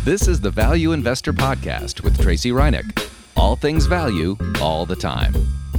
This is the Value Investor Podcast with Tracy Reinick. All things value, all the time.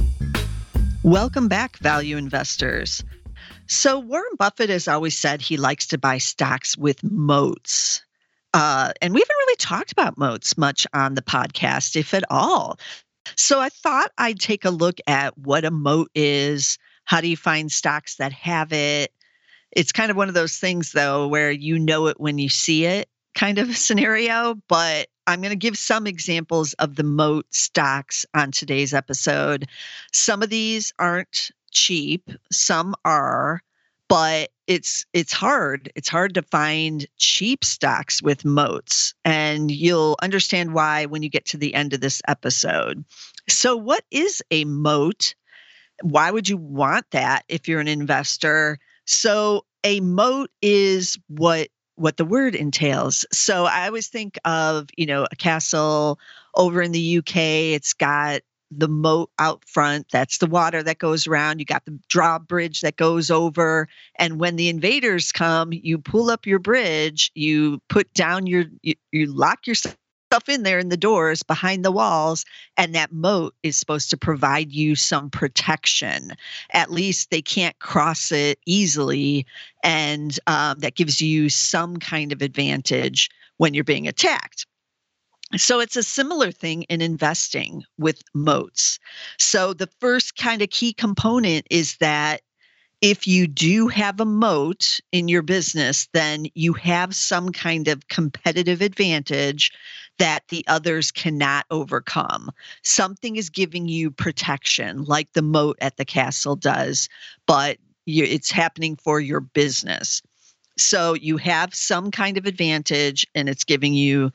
Welcome back, value investors. So Warren Buffett has always said he likes to buy stocks with moats. And we haven't really talked about moats much on the podcast, if at all. So I thought I'd take a look at what a moat is. How do you find stocks that have it? It's kind of one of those things, though, where you know it when you see it kind of a scenario. But I'm going to give some examples of the moat stocks on today's episode. Some of these aren't cheap, some are, but it's hard. It's hard to find cheap stocks with moats, and you'll understand why when you get to the end of this episode. So what is a moat? Why would you want that if you're an investor? So a moat is what the word entails. So I always think of, a castle over in the UK. It's got the moat out front. That's the water that goes around. You got the drawbridge that goes over. And when the invaders come, you pull up your bridge, you put down you lock yourself in there in the doors behind the walls, and that moat is supposed to provide you some protection. At least they can't cross it easily, and that gives you some kind of advantage when you're being attacked. So it's a similar thing in investing with moats. So the first kind of key component is that if you do have a moat in your business, then you have some kind of competitive advantage that the others cannot overcome. Something is giving you protection, like the moat at the castle does, but it's happening for your business. So you have some kind of advantage, and it's giving you,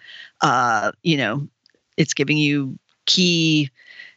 it's giving you key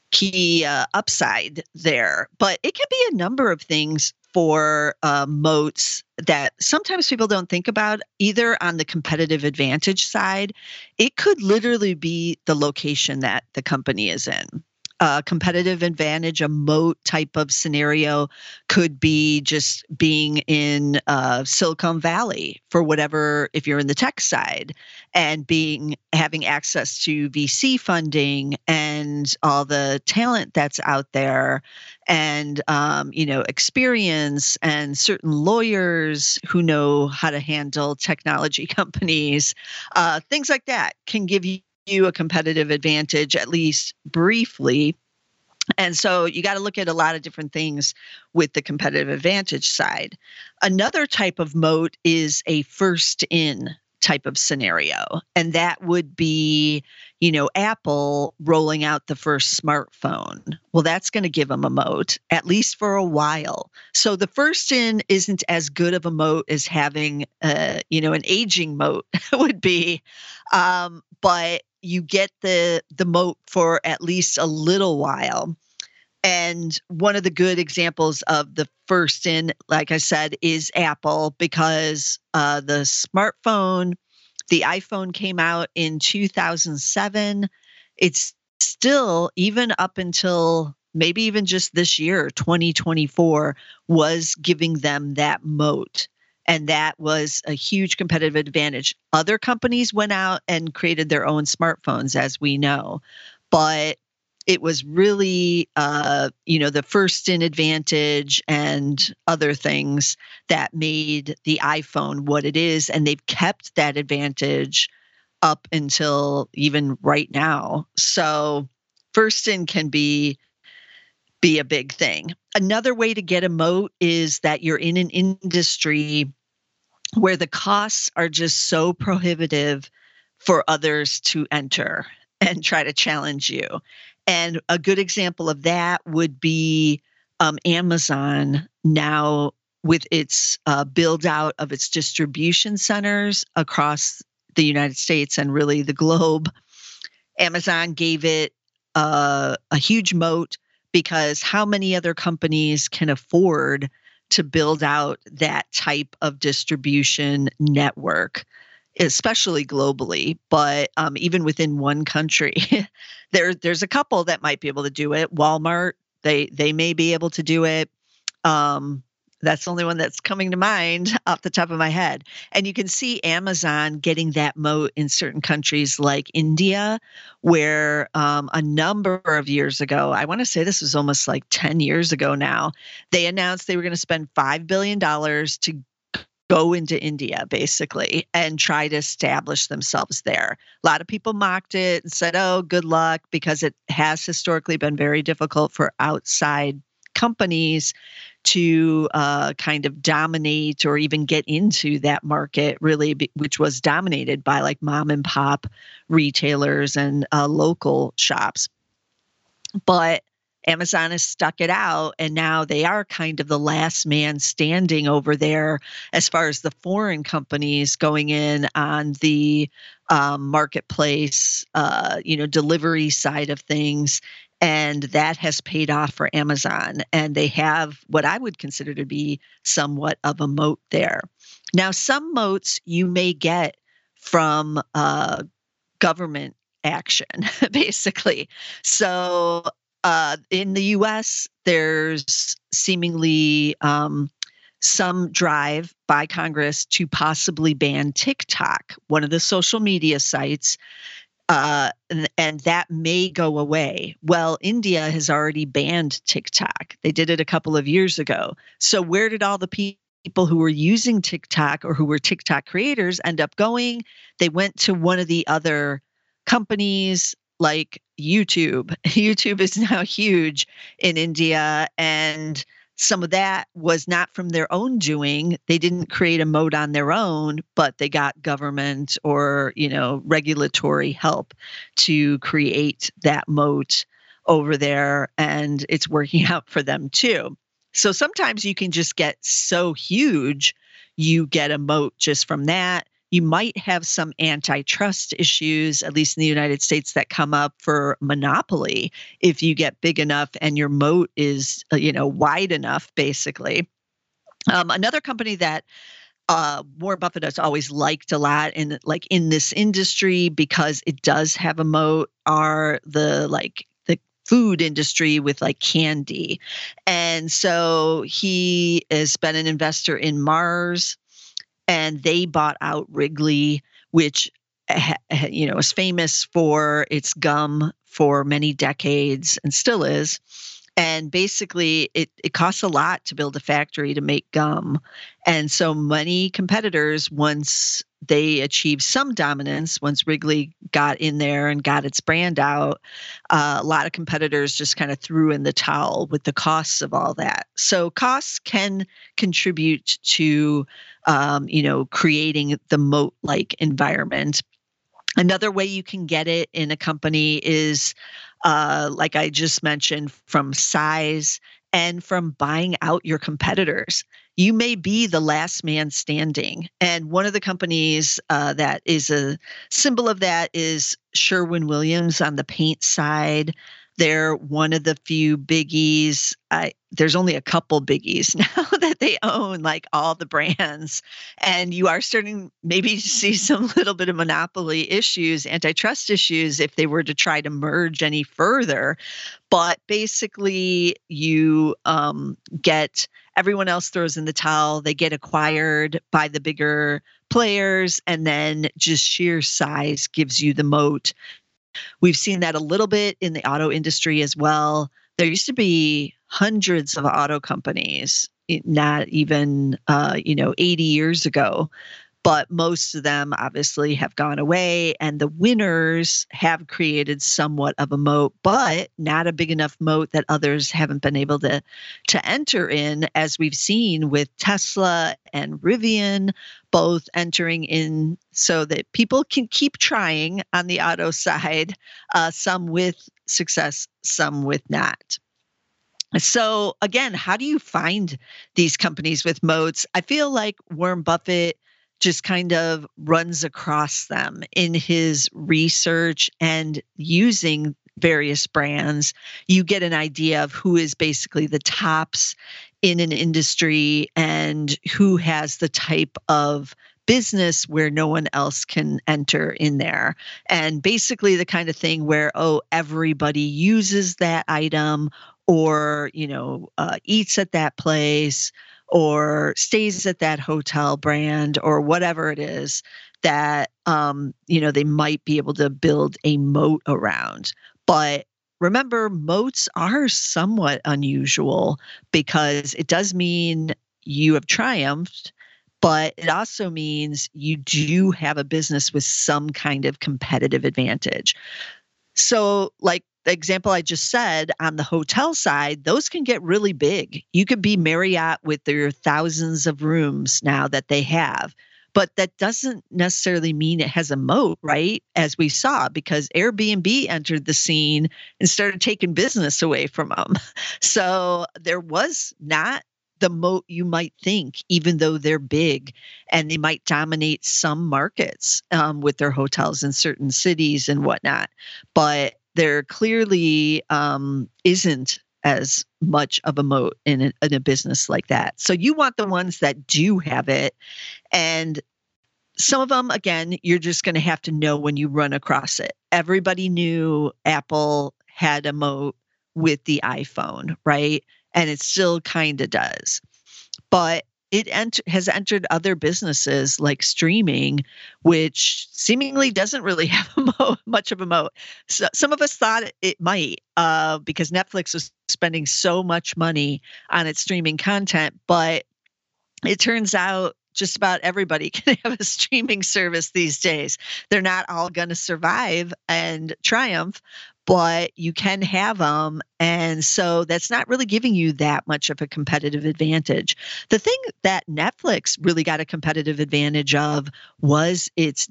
upside there. But it can be a number of things for moats that sometimes people don't think about, either on the competitive advantage side. It could literally be the location that the company is in. Competitive advantage, a moat type of scenario could be just being in Silicon Valley for whatever, if you're in the tech side, and having access to VC funding and all the talent that's out there, and experience, and certain lawyers who know how to handle technology companies. Things like that can give you a competitive advantage, at least briefly. And so you got to look at a lot of different things with the competitive advantage side. Another type of moat is a first in type of scenario. And that would be, Apple rolling out the first smartphone. Well, that's going to give them a moat, at least for a while. So the first in isn't as good of a moat as having, an aging moat would be. But you get the moat for at least a little while. And one of the good examples of the first in, like I said, is Apple, because the smartphone, the iPhone came out in 2007. It's still, even up until maybe even just this year, 2024, was giving them that moat. And that was a huge competitive advantage. Other companies went out and created their own smartphones, as we know. But it was really, the first in advantage and other things that made the iPhone what it is. And they've kept that advantage up until even right now. So first in can be a big thing. Another way to get a moat is that you're in an industry where the costs are just so prohibitive for others to enter and try to challenge you. And a good example of that would be Amazon now, with its build out of its distribution centers across the United States and really the globe. Amazon gave it a huge moat, because how many other companies can afford to build out that type of distribution network, especially globally, but even within one country? There's a couple that might be able to do it. Walmart, they may be able to do it. That's the only one that's coming to mind off the top of my head. And you can see Amazon getting that moat in certain countries like India, where a number of years ago, I want to say this was almost like 10 years ago now, they announced they were going to spend $5 billion to go into India basically and try to establish themselves there. A lot of people mocked it and said, oh, good luck, because it has historically been very difficult for outside companies to kind of dominate or even get into that market, really, which was dominated by like mom and pop retailers and local shops. But Amazon has stuck it out, and now they are kind of the last man standing over there as far as the foreign companies going in on the marketplace, delivery side of things. And that has paid off for Amazon. And they have what I would consider to be somewhat of a moat there. Now, some moats you may get from government action, basically. So in the US, there's seemingly some drive by Congress to possibly ban TikTok, one of the social media sites, and that may go away. Well, India has already banned TikTok. They did it a couple of years ago. So where did all the people who were using TikTok or who were TikTok creators end up going? They went to one of the other companies like YouTube. YouTube is now huge in India, and some of that was not from their own doing. They didn't create a moat on their own, but they got government or, regulatory help to create that moat over there, and it's working out for them too. So sometimes you can just get so huge, you get a moat just from that. You might have some antitrust issues, at least in the United States, that come up for monopoly if you get big enough and your moat is, wide enough, basically. Another company that Warren Buffett has always liked a lot in this industry because it does have a moat are the food industry with like candy. And so he has been an investor in Mars, and they bought out Wrigley, which is famous for its gum for many decades and still is. And basically, it costs a lot to build a factory to make gum. And so many competitors, once they achieved some dominance, once Wrigley got in there and got its brand out, a lot of competitors just kind of threw in the towel with the costs of all that. So costs can contribute to, creating the moat-like environment. Another way you can get it in a company is, like I just mentioned, from size and from buying out your competitors. You may be the last man standing. And one of the companies that is a symbol of that is Sherwin-Williams on the paint side. They're one of the few biggies. There's only a couple biggies now that they own, like all the brands. And you are starting maybe to see some little bit of monopoly issues, antitrust issues, if they were to try to merge any further. But basically, you get everyone else throws in the towel. They get acquired by the bigger players, and then just sheer size gives you the moat. We've seen that a little bit in the auto industry as well. There used to be hundreds of auto companies, not even 80 years ago, but most of them obviously have gone away, and the winners have created somewhat of a moat, but not a big enough moat that others haven't been able to enter in, as we've seen with Tesla and Rivian both entering in, so that people can keep trying on the auto side, some with success, some with not. So again, how do you find these companies with moats? I feel like Warren Buffett just kind of runs across them in his research, and using various brands, you get an idea of who is basically the tops in an industry and who has the type of business where no one else can enter in there. And basically the kind of thing where, everybody uses that item, or, eats at that place, or stays at that hotel brand or whatever it is that, they might be able to build a moat around. But remember, moats are somewhat unusual because it does mean you have triumphed, but it also means you do have a business with some kind of competitive advantage. So, like the example I just said on the hotel side, those can get really big. You could be Marriott with their thousands of rooms now that they have, but that doesn't necessarily mean it has a moat, right? As we saw, because Airbnb entered the scene and started taking business away from them. So there was not the moat you might think, even though they're big and they might dominate some markets with their hotels in certain cities and whatnot. But there clearly isn't as much of a moat in a business like that. So you want the ones that do have it. And some of them, again, you're just going to have to know when you run across it. Everybody knew Apple had a moat with the iPhone, right? And it still kind of does. But it has entered other businesses like streaming, which seemingly doesn't really have much of a moat. So some of us thought it might because Netflix was spending so much money on its streaming content. But it turns out just about everybody can have a streaming service these days. They're not all going to survive and triumph, but you can have them. And so that's not really giving you that much of a competitive advantage. The thing that Netflix really got a competitive advantage of was its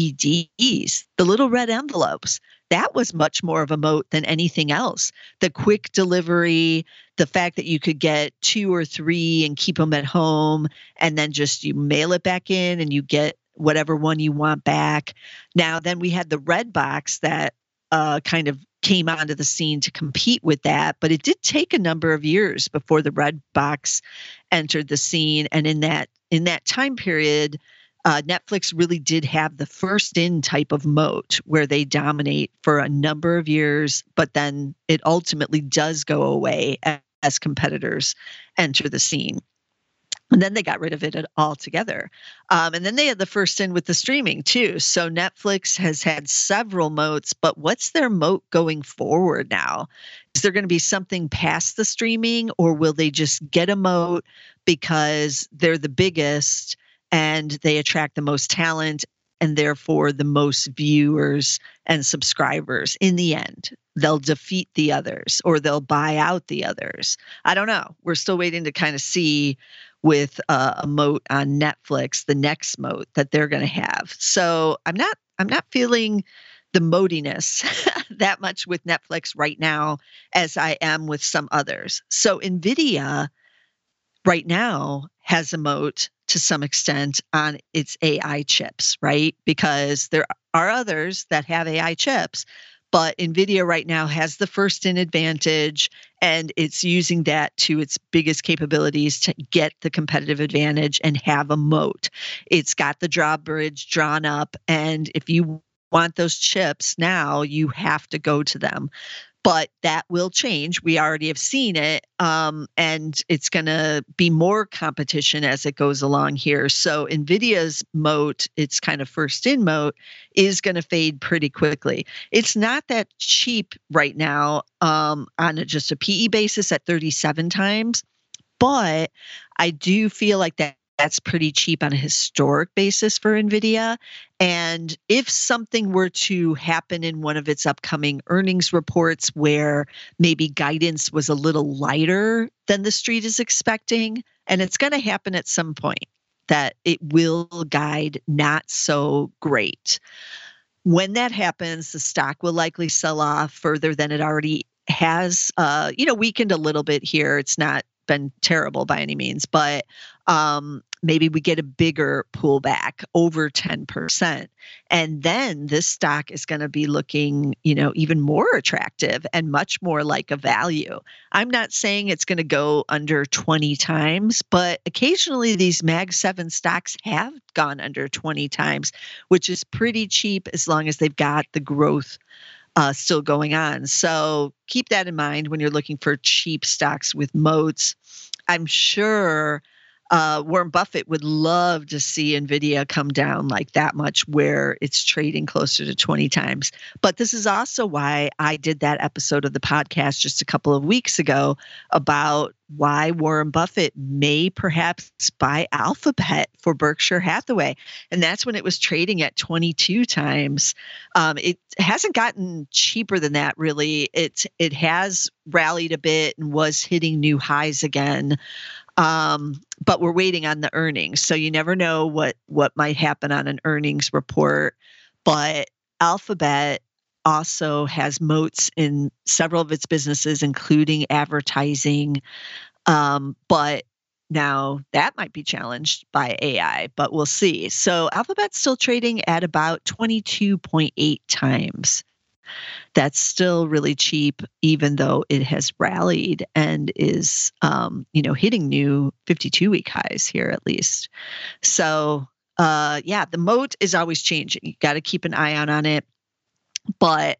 DVDs, the little red envelopes. That was much more of a moat than anything else. The quick delivery, the fact that you could get 2 or 3 and keep them at home, and then just you mail it back in and you get whatever one you want back. Now, then we had the red box that kind of came onto the scene to compete with that, but it did take a number of years before the red box entered the scene. And in that time period, Netflix really did have the first in type of moat where they dominate for a number of years, but then it ultimately does go away as competitors enter the scene. And then they got rid of it altogether. And then they had the first in with the streaming too. So Netflix has had several moats, but what's their moat going forward now? Is there going to be something past the streaming, or will they just get a moat because they're the biggest and they attract the most talent and therefore the most viewers and subscribers in the end? They'll defeat the others or they'll buy out the others. I don't know. We're still waiting to kind of see with a moat on Netflix, the next moat that they're going to have. So I'm not feeling the moatiness that much with Netflix right now as I am with some others. So NVIDIA right now has a moat to some extent on its AI chips, right? Because there are others that have AI chips, but NVIDIA right now has the first in advantage, and it's using that to its biggest capabilities to get the competitive advantage and have a moat. It's got the drawbridge drawn up, and if you want those chips now, you have to go to them. But that will change. We already have seen it, and it's going to be more competition as it goes along here. So NVIDIA's moat, its kind of first in moat, is going to fade pretty quickly. It's not that cheap right now on just a PE basis at 37 times, but I do feel like that's pretty cheap on a historic basis for NVIDIA. And if something were to happen in one of its upcoming earnings reports where maybe guidance was a little lighter than the street is expecting, and it's going to happen at some point, that it will guide not so great. When that happens, the stock will likely sell off further than it already has, weakened a little bit here. It's not been terrible by any means, but maybe we get a bigger pullback over 10%. And then this stock is going to be looking, even more attractive and much more like a value. I'm not saying it's going to go under 20 times, but occasionally these Mag 7 stocks have gone under 20 times, which is pretty cheap as long as they've got the growth still going on. So keep that in mind when you're looking for cheap stocks with moats. I'm sure Warren Buffett would love to see NVIDIA come down like that much where it's trading closer to 20 times. But this is also why I did that episode of the podcast just a couple of weeks ago about why Warren Buffett may perhaps buy Alphabet for Berkshire Hathaway. And that's when it was trading at 22 times. It hasn't gotten cheaper than that, really. It has rallied a bit and was hitting new highs again. But we're waiting on the earnings. So you never know what might happen on an earnings report. But Alphabet also has moats in several of its businesses, including advertising. But now that might be challenged by AI, but we'll see. So Alphabet's still trading at about 22.8 times. That's still really cheap, even though it has rallied and is, hitting new 52-week highs here at least. So, the moat is always changing. You got to keep an eye out on it. But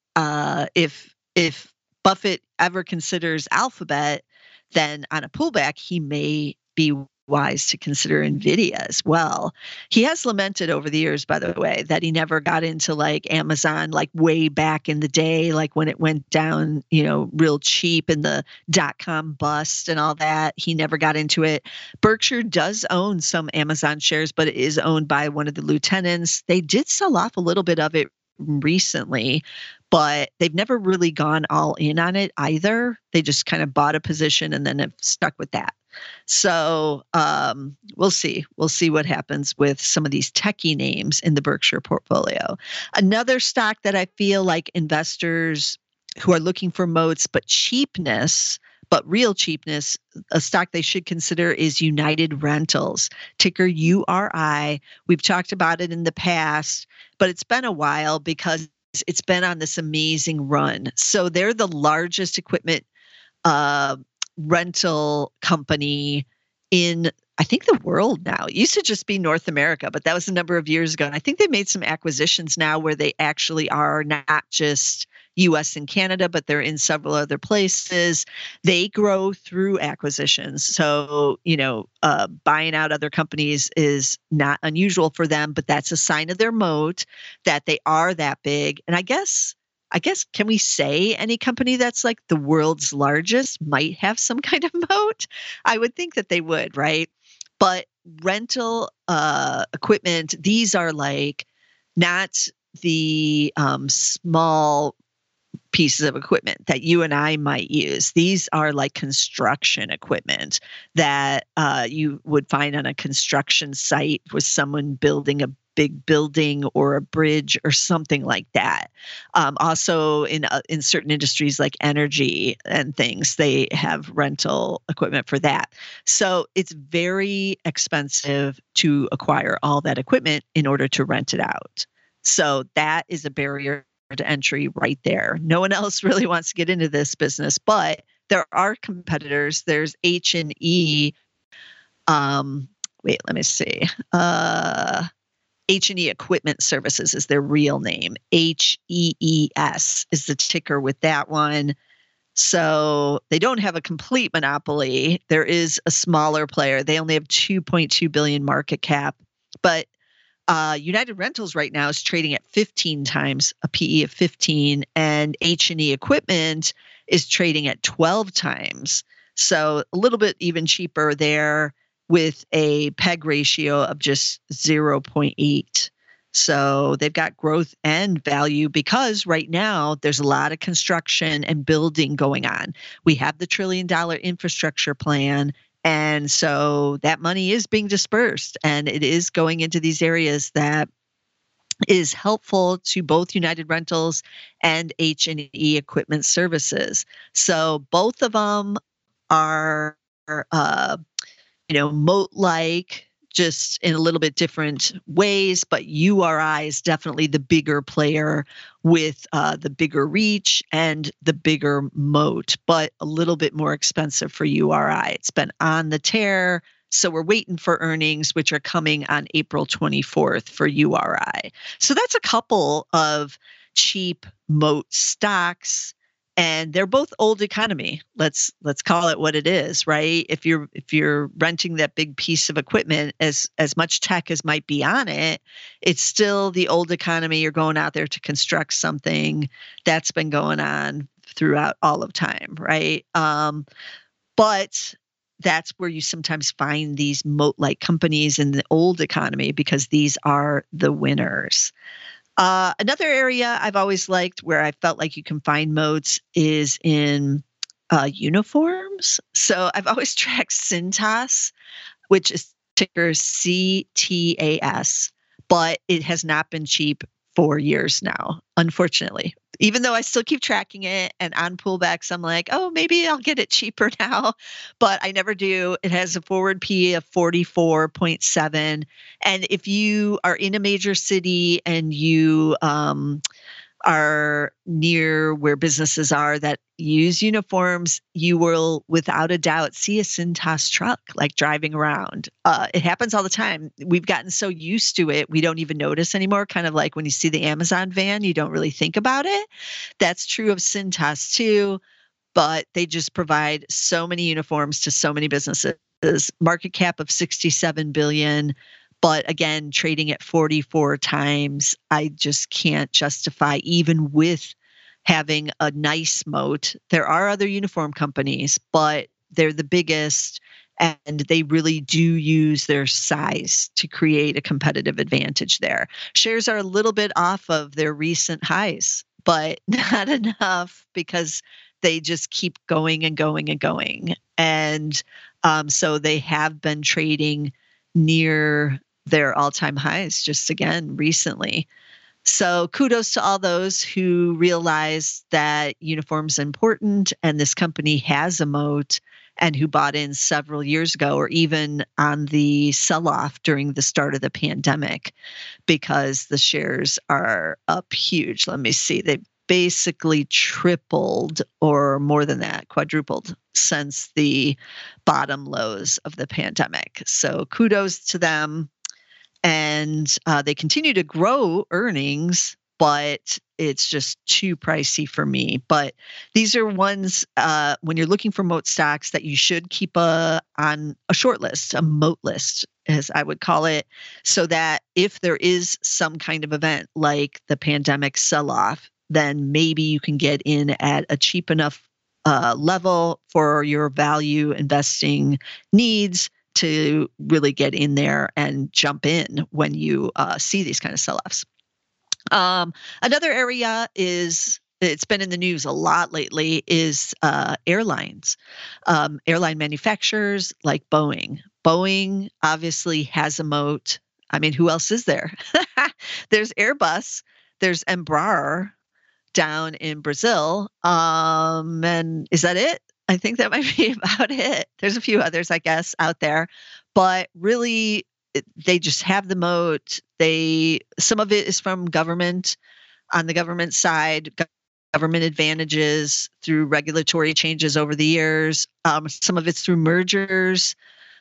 if Buffett ever considers Alphabet, then on a pullback, he may be wise to consider NVIDIA as well. He has lamented over the years, by the way, that he never got into like Amazon, like way back in the day, like when it went down, real cheap in the .com bust and all that. He never got into it. Berkshire does own some Amazon shares, but it is owned by one of the lieutenants. They did sell off a little bit of it recently, but they've never really gone all in on it either. They just kind of bought a position and then have stuck with that. So we'll see. We'll see what happens with some of these techie names in the Berkshire portfolio. Another stock that I feel like investors who are looking for moats but cheapness, but real cheapness, a stock they should consider is United Rentals, ticker URI. We've talked about it in the past, but it's been a while because it's been on this amazing run. So they're the largest equipment rental company in, I think, the world now. It used to just be North America, but that was a number of years ago. And I think they made some acquisitions now where they actually are not just US and Canada, but they're in several other places. They grow through acquisitions. So, buying out other companies is not unusual for them, but that's a sign of their moat that they are that big. And I guess, can we say any company that's like the world's largest might have some kind of moat? I would think that they would, right? But rental equipment, these are like not the small pieces of equipment that you and I might use. These are like construction equipment that you would find on a construction site with someone building a big building or a bridge or something like that. Also in certain industries like energy and things, they have rental equipment for that. So it's very expensive to acquire all that equipment in order to rent it out. So that is a barrier to entry right there. No one else really wants to get into this business, but there are competitors. There's H&E. Wait, let me see. H&E Equipment Services is their real name. HEES is the ticker with that one. So they don't have a complete monopoly. There is a smaller player. They only have 2.2 billion market cap, but United Rentals right now is trading at 15 times, a PE of 15, and H&E Equipment is trading at 12 times. So a little bit even cheaper there with a PEG ratio of just 0.8. So they've got growth and value because right now there's a lot of construction and building going on. We have the $1 trillion infrastructure plan. And so that money is being dispersed and it is going into these areas that is helpful to both United Rentals and H&E Equipment Services. So both of them are, moat-like, just in a little bit different ways, but URI is definitely the bigger player with the bigger reach and the bigger moat, but a little bit more expensive for URI. It's been on the tear, so we're waiting for earnings, which are coming on April 24th for URI. So that's a couple of cheap moat stocks. and they're both old economy. Let's call it what it is, right? If you're renting that big piece of equipment, as much tech as might be on it, it's still the old economy. You're going out there to construct something that's been going on throughout all of time, right? But that's where you sometimes find these moat-like companies in the old economy because these are the winners. Another area I've always liked where I felt like you can find moats is in uniforms. So I've always tracked Cintas, which is ticker CTAS, but it has not been cheap for years now, unfortunately. Even though I still keep tracking it and on pullbacks, I'm like, oh, maybe I'll get it cheaper now, but I never do. It has a forward P of 44.7. And if you are in a major city and you are near where businesses are that use uniforms, you will without a doubt see a Cintas truck like driving around. It happens all the time. We've gotten so used to it, we don't even notice anymore. Kind of like when you see the Amazon van, you don't really think about it. That's true of Cintas too, but they just provide so many uniforms to so many businesses. Market cap of 67 billion. But again, trading at 44 times, I just can't justify, even with having a nice moat. There are other uniform companies, but they're the biggest, and they really do use their size to create a competitive advantage there. Shares are a little bit off of their recent highs, but not enough because they just keep going and going and going. And so they have been trading near their all-time highs just again recently. So kudos to all those who realize that uniforms are important and this company has a moat and who bought in several years ago or even on the sell-off during the start of the pandemic because the shares are up huge. Let me see. They've basically tripled or more than that, quadrupled since the bottom lows of the pandemic. So kudos to them. And they continue to grow earnings, but it's just too pricey for me. But these are ones when you're looking for moat stocks that you should keep on a short list, a moat list, as I would call it, so that if there is some kind of event like the pandemic sell-off, then maybe you can get in at a cheap enough level for your value investing needs to really get in there and jump in when you see these kind of sell-offs. Another area it's been in the news a lot lately is airlines, airline manufacturers like Boeing. Boeing obviously has a moat. I mean, who else is there? There's Airbus, there's Embraer down in Brazil, and is that it? I think that might be about it. There's a few others, I guess, out there, but really they just have the moat. Some of it is from government on the government side, government advantages through regulatory changes over the years. Some of it's through mergers.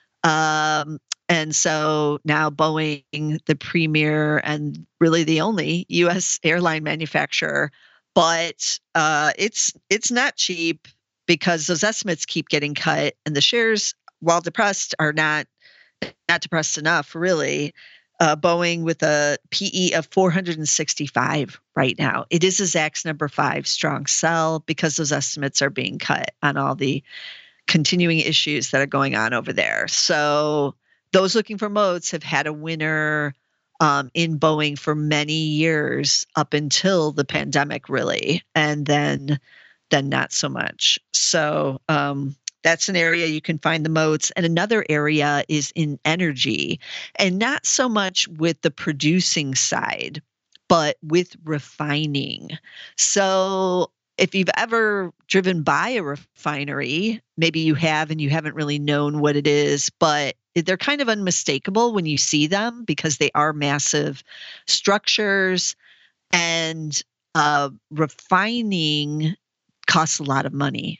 And so now Boeing, the premier and really the only U.S. airline manufacturer, but it's not cheap because those estimates keep getting cut and the shares, while depressed, are not depressed enough, really. Boeing with a PE of 465 right now. It is a Zacks number 5 strong sell because those estimates are being cut on all the continuing issues that are going on over there. So those looking for moats have had a winner in Boeing for many years up until the pandemic, really, and then not so much. So that's an area you can find the moats. And another area is in energy, and not so much with the producing side, but with refining. So if you've ever driven by a refinery, maybe you have and you haven't really known what it is, but they're kind of unmistakable when you see them because they are massive structures, and refining costs a lot of money.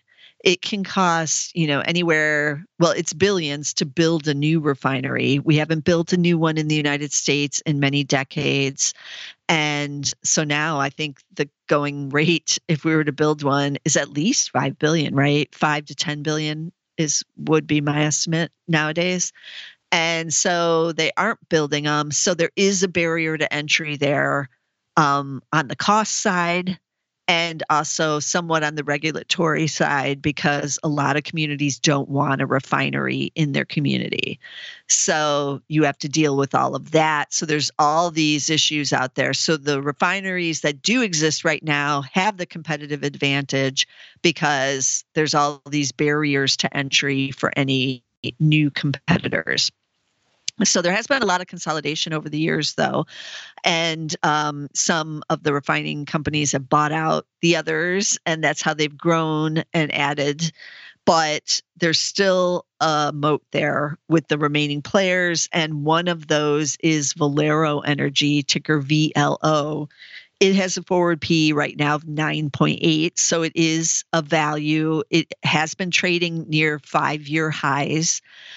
it can cost, anywhere, well, it's billions to build a new refinery. We haven't built a new one in the United States in many decades. And so now I think the going rate, if we were to build one, is at least 5 billion, right? 5 to 10 billion would be my estimate nowadays. And so they aren't building them. So there is a barrier to entry there, on the cost side, and also somewhat on the regulatory side, because a lot of communities don't want a refinery in their community. So you have to deal with all of that. So there's all these issues out there. So the refineries that do exist right now have the competitive advantage because there's all these barriers to entry for any new competitors. So there has been a lot of consolidation over the years, though, and some of the refining companies have bought out the others, and that's how they've grown and added. But there's still a moat there with the remaining players, and one of those is Valero Energy, ticker VLO. It has a forward P right now of 9.8, so it is a value. It has been trading near 5-year highs.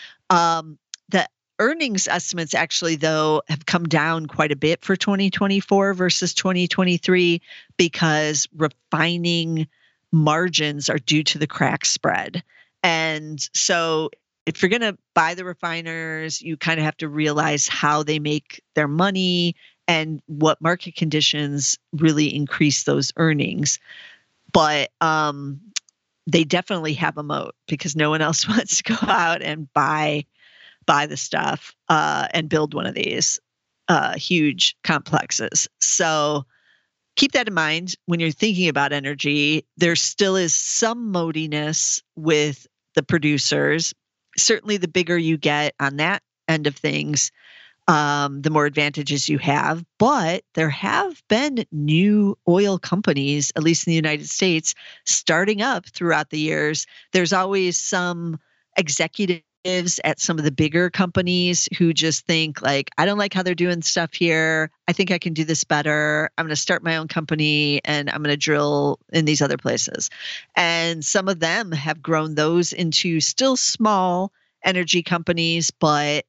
The earnings estimates actually, though, have come down quite a bit for 2024 versus 2023 because refining margins are due to the crack spread. And so if you're going to buy the refiners, you kind of have to realize how they make their money and what market conditions really increase those earnings. But they definitely have a moat because no one else wants to go out and buy the stuff and build one of these huge complexes. So keep that in mind when you're thinking about energy. There still is some moatiness with the producers. Certainly the bigger you get on that end of things, the more advantages you have. But there have been new oil companies, at least in the United States, starting up throughout the years. There's always some executives at some of the bigger companies who just think like, I don't like how they're doing stuff here. I think I can do this better. I'm going to start my own company and I'm going to drill in these other places. And some of them have grown those into still small energy companies, but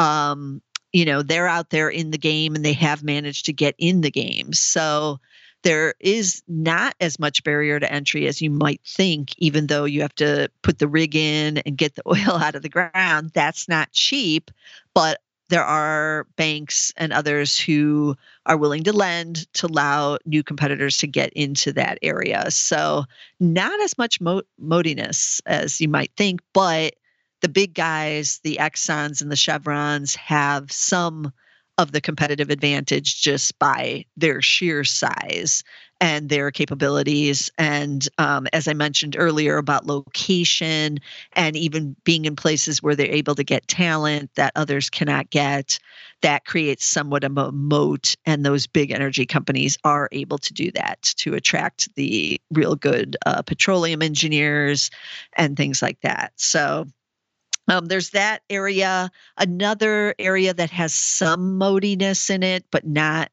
they're out there in the game and they have managed to get in the game. So there is not as much barrier to entry as you might think, even though you have to put the rig in and get the oil out of the ground. That's not cheap, but there are banks and others who are willing to lend to allow new competitors to get into that area. So not as much moatiness as you might think, but the big guys, the Exxons and the Chevrons, have some of the competitive advantage just by their sheer size and their capabilities. And as I mentioned earlier about location and even being in places where they're able to get talent that others cannot get, that creates somewhat of a moat. And those big energy companies are able to do that to attract the real good petroleum engineers and things like that. So there's that area. Another area that has some moatiness in it, but not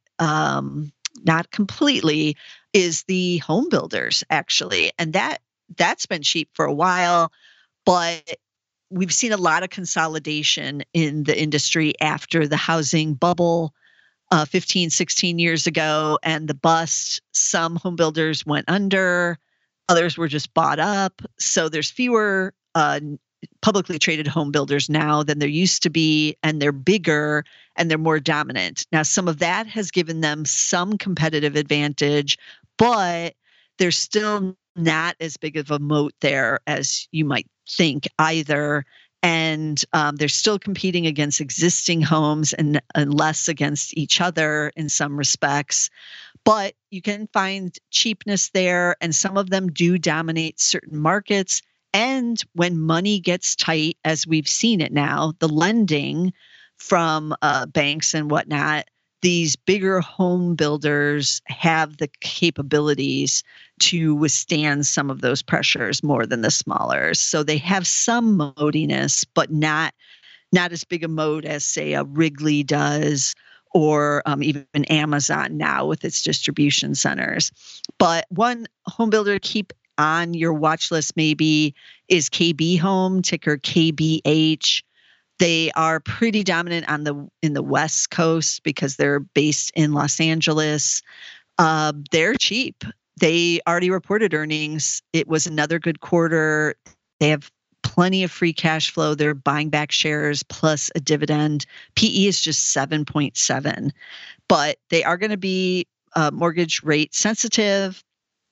completely, is the home builders, actually. And that's been cheap for a while, but we've seen a lot of consolidation in the industry after the housing bubble 15, 16 years ago and the bust. Some home builders went under, others were just bought up. So there's fewer publicly traded home builders now than there used to be, and they're bigger and they're more dominant. Now, some of that has given them some competitive advantage, but there's still not as big of a moat there as you might think either. And they're still competing against existing homes and less against each other in some respects. But you can find cheapness there, and some of them do dominate certain markets. And when money gets tight, as we've seen it now, the lending from banks and whatnot, these bigger home builders have the capabilities to withstand some of those pressures more than the smaller. So they have some moatiness, but not as big a moat as, say, a Wrigley does, or even Amazon now with its distribution centers. But one home builder to keep on your watch list maybe is KB Home, ticker KBH. They are pretty dominant in the West Coast because they're based in Los Angeles. They're cheap. They already reported earnings. It was another good quarter. They have plenty of free cash flow. They're buying back shares plus a dividend. PE is just 7.7, but they are going to be mortgage rate sensitive.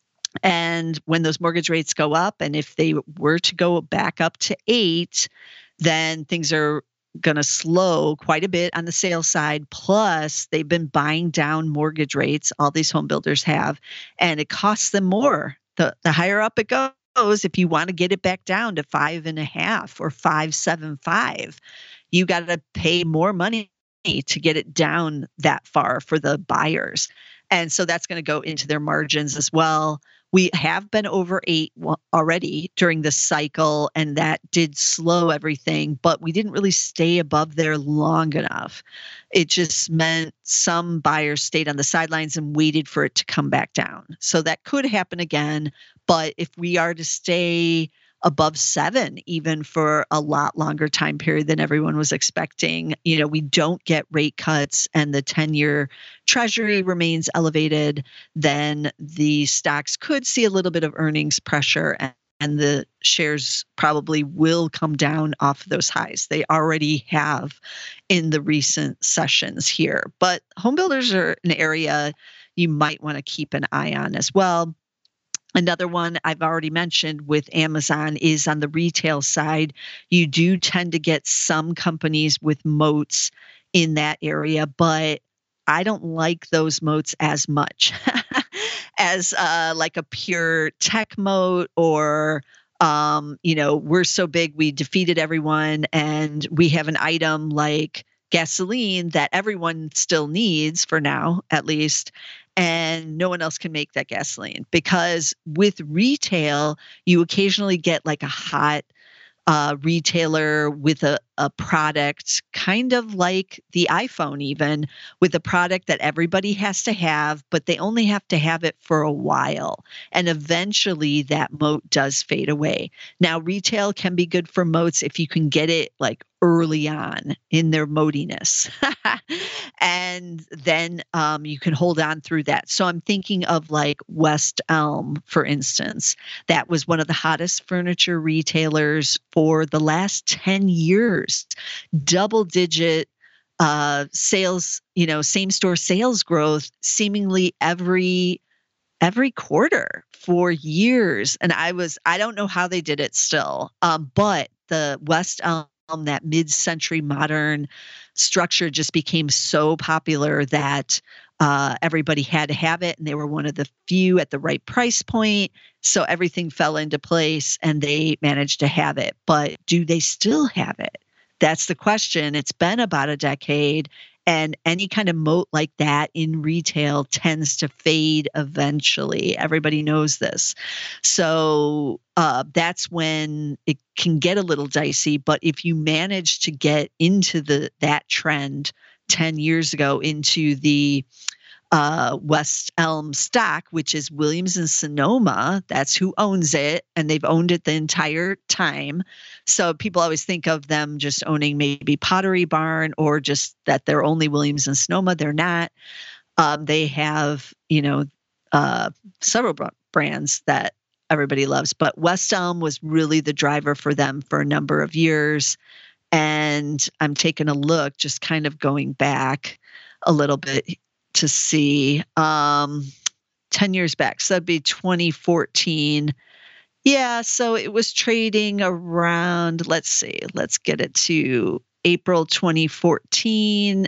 And when those mortgage rates go up, and if they were to go back up to 8, then things are going to slow quite a bit on the sales side. Plus, they've been buying down mortgage rates. All these home builders have, and it costs them more. The higher up it goes, if you want to get it back down to 5.5 or 5.75, you got to pay more money to get it down that far for the buyers. And so that's going to go into their margins as well. We have been over 8 already during the cycle, and that did slow everything, but we didn't really stay above there long enough. It just meant some buyers stayed on the sidelines and waited for it to come back down. So that could happen again, but if we are to stay above 7, even for a lot longer time period than everyone was expecting, we don't get rate cuts and the 10-year treasury remains elevated, then the stocks could see a little bit of earnings pressure and the shares probably will come down off of those highs. They already have in the recent sessions here, but home builders are an area you might want to keep an eye on as well. Another one I've already mentioned with Amazon is on the retail side. You do tend to get some companies with moats in that area, but I don't like those moats as much as like a pure tech moat or we're so big we defeated everyone and we have an item like gasoline that everyone still needs for now, at least, and no one else can make that gasoline. Because with retail, you occasionally get like a hot retailer with a product, kind of like the iPhone, even with a product that everybody has to have, but they only have to have it for a while. And eventually that moat does fade away. Now, retail can be good for moats if you can get it like early on in their moatiness. And then you can hold on through that. So I'm thinking of like West Elm, for instance. That was one of the hottest furniture retailers for the last 10 years. Double-digit sales, same store sales growth seemingly every quarter for years. And I don't know how they did it still. But the West Elm, that mid-century modern structure just became so popular that everybody had to have it. And they were one of the few at the right price point. So everything fell into place and they managed to have it. But do they still have it? That's the question. It's been about a decade. And any kind of moat like that in retail tends to fade eventually. Everybody knows this. So that's when it can get a little dicey. But if you manage to get into that trend 10 years ago into the West Elm stock, which is Williams and Sonoma. That's who owns it, and they've owned it the entire time. So people always think of them just owning maybe Pottery Barn or just that they're only Williams and Sonoma. They're not. They have, several brands that everybody loves, but West Elm was really the driver for them for a number of years. And I'm taking a look, just kind of going back a little bit to see 10 years back. So that'd be 2014. Yeah, so it was trading around, let's see, let's get it to April 2014.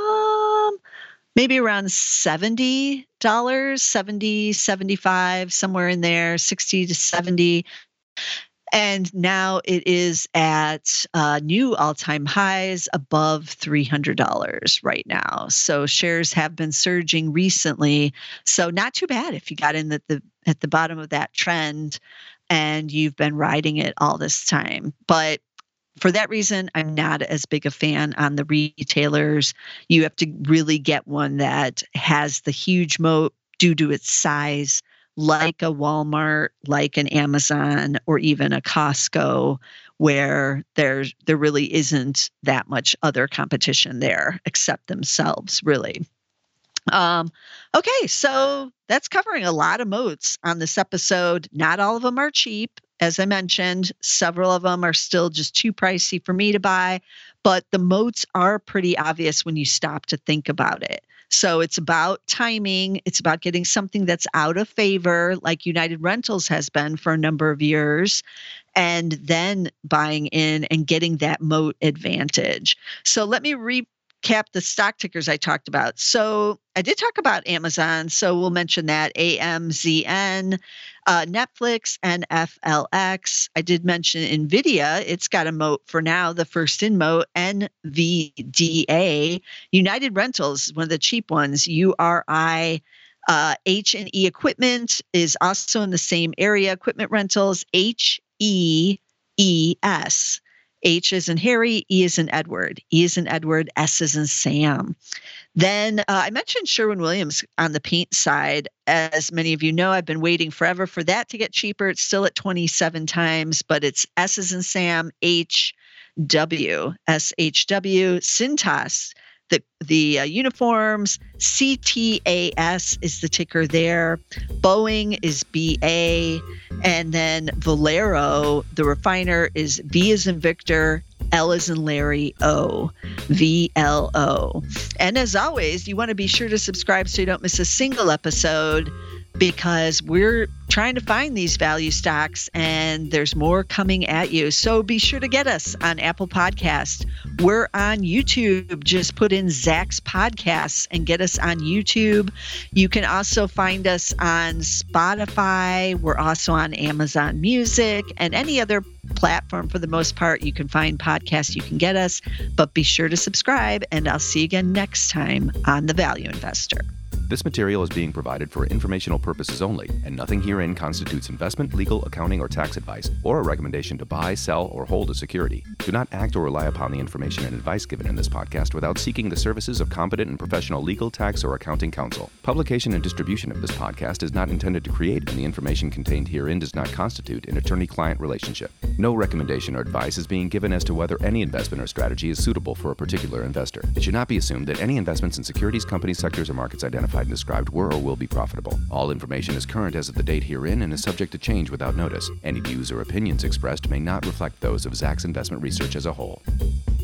Maybe around $70, 70, 75, somewhere in there, 60 to 70. And now it is at new all-time highs above $300 right now. So shares have been surging recently. So not too bad if you got in at the bottom of that trend and you've been riding it all this time. But for that reason, I'm not as big a fan on the retailers. You have to really get one that has the huge moat due to its size, like a Walmart, like an Amazon, or even a Costco, where there really isn't that much other competition there except themselves, really. Okay, so that's covering a lot of moats on this episode. Not all of them are cheap. As I mentioned, several of them are still just too pricey for me to buy, but the moats are pretty obvious when you stop to think about it. So it's about timing. It's about getting something that's out of favor, like United Rentals has been for a number of years, and then buying in and getting that moat advantage. So let me recap the stock tickers I talked about. So I did talk about Amazon, so we'll mention that, AMZN, Netflix, NFLX. I did mention NVIDIA. It's got a moat for now, the first in moat, NVDA. United Rentals, one of the cheap ones, URI. H&E Equipment is also in the same area. Equipment Rentals, HEES. H is in Harry, E is in Edward, E is in Edward, S is in Sam. Then I mentioned Sherwin-Williams on the paint side. As many of you know, I've been waiting forever for that to get cheaper. It's still at 27 times, but it's S is in Sam, HW, SHW, Cintas. The uniforms, CTAS is the ticker there. Boeing is BA. And then Valero, the refiner, is V as in Victor, L as in Larry, O, VLO. And as always, you want to be sure to subscribe so you don't miss a single episode, because we're trying to find these value stocks and there's more coming at you. So be sure to get us on Apple Podcasts. We're on YouTube. Just put in Zacks Podcasts and get us on YouTube. You can also find us on Spotify. We're also on Amazon Music and any other platform. For the most part, you can find podcasts, you can get us, but be sure to subscribe, and I'll see you again next time on The Value Investor. This material is being provided for informational purposes only, and nothing herein constitutes investment, legal, accounting, or tax advice, or a recommendation to buy, sell, or hold a security. Do not act or rely upon the information and advice given in this podcast without seeking the services of competent and professional legal, tax, or accounting counsel. Publication and distribution of this podcast is not intended to create, and the information contained herein does not constitute an attorney-client relationship. No recommendation or advice is being given as to whether any investment or strategy is suitable for a particular investor. It should not be assumed that any investments in securities, companies, sectors, or markets identified and described were or will be profitable. All information is current as of the date herein and is subject to change without notice. Any views or opinions expressed may not reflect those of Zacks Investment Research as a whole.